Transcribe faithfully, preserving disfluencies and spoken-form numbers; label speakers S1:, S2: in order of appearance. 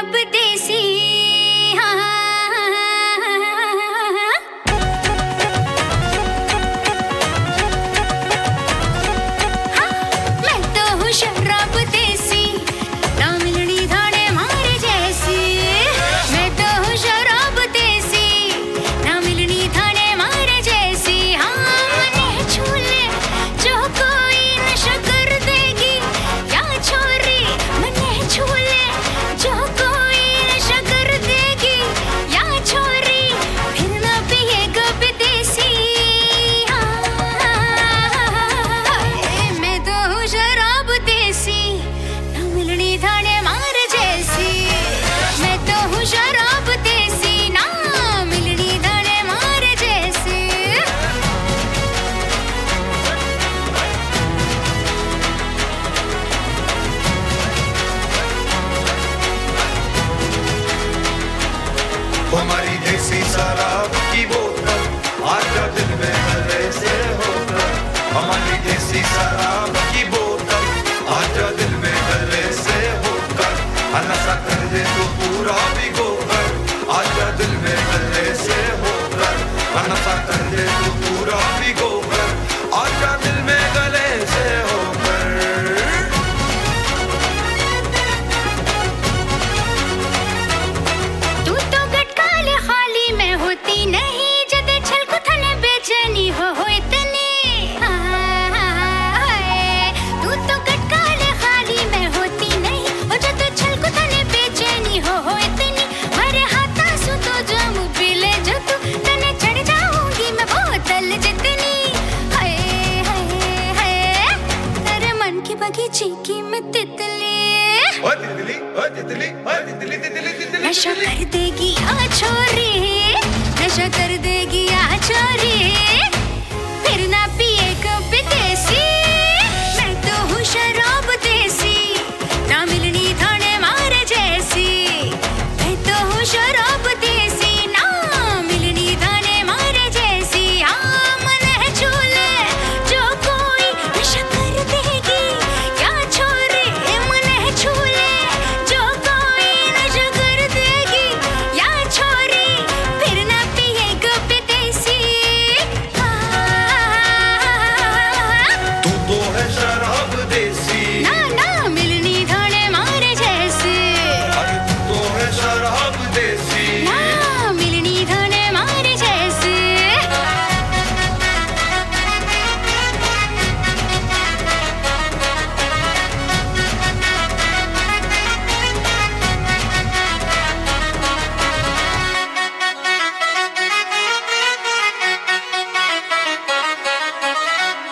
S1: शराब देसी। मैं तो हूँ शराब देसी, ना मिलनी धाने मारे जैसी। मैं तो हूँ शराब देसी, ना मिलनी धाने मारे जैसी। हाँ मने छू ले जो कोई नशा कर देगी, या छोरी मने छू ले जो कोई नशा कर देगी, या छोरी फिर ना पिएगा विदेशी। मैं तो हूँ शराब देसी, ना मिलनी धाने मार जैसी। मैं तो हूँ शराब देसी, ना मिलनी धाने मार जैसी।
S2: हमारी देसी शराब की बोतल आजा दिल में गले से होकर। हमारी देसी शराब की बोतल आजा दिल में गले से होकर। नशा कर दे तो पूरा भिगोकर, आजा दिल में गले से होकर। नशा कर दे तो पूरा भिगोकर, आजा दिल में गले से होकर।
S1: तू तो गटकाले खाली में होती नहीं, जदे छल को थने बेचैनी हो हो इतनी। तू तो गटकाले खाली में होती नहीं, और जदे छल को थने बेचैनी हो हो इतनी। हरे हाथा सु तो जामू पी ले जो तू, तने चढ़ जाऊंगी मैं बोतल जितनी। हाय हाय हाय तेरे मन की बगीचे की मैं तितली।
S2: ओ तितली, ओ तितली, ओ तितली, तितली, तितली,
S1: नशा
S2: तितली।
S1: कर देगी आ छोरी, नशा कर दे